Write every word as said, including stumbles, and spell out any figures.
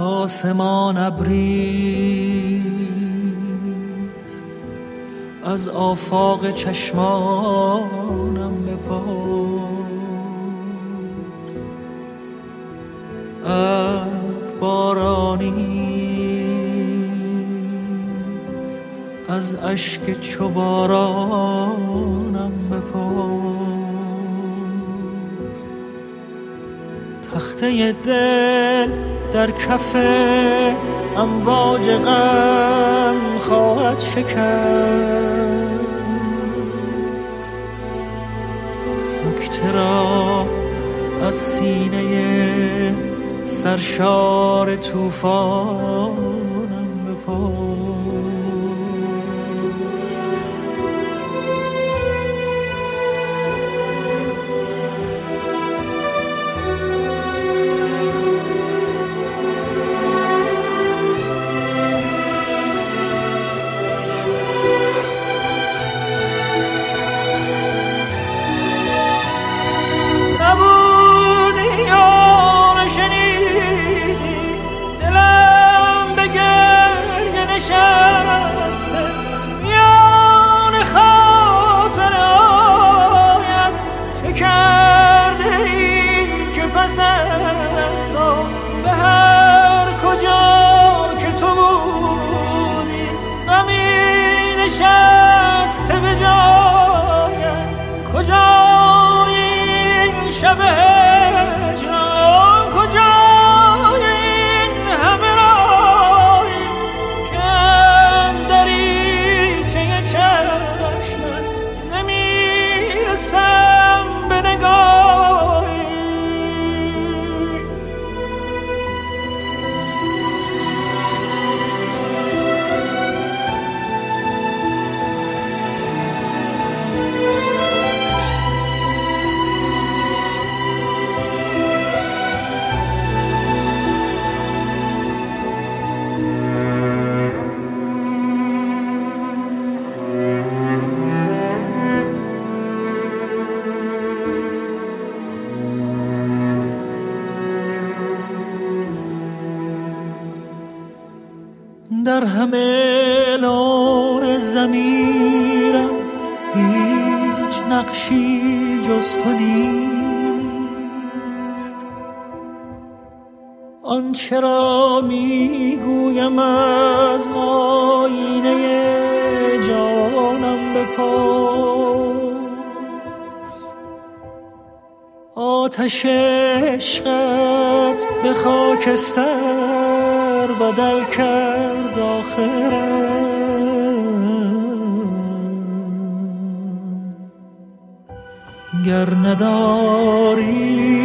آسمان ابریست از آفاق چشمانم بپرس. ابر بارانیست از اشک چو بارانم بپرس. تخته دل در کف امواج غم خواهد شکست. نکته را از سینه سرشار طوفانم بپرس. به هر کجا که تو بودی غمی نشسته به جایت. کجای این شب هجران، کجای این همه رایی که از دریچه چشمت نمیرسم به نگاهی. در همه لوح ضمیرم هیچ نقشی جز تو نیست. آنچه را میگویم از آینه جانم بپرس. آتش عشقت به خاکستر بدل کرد آخرم. گر نداری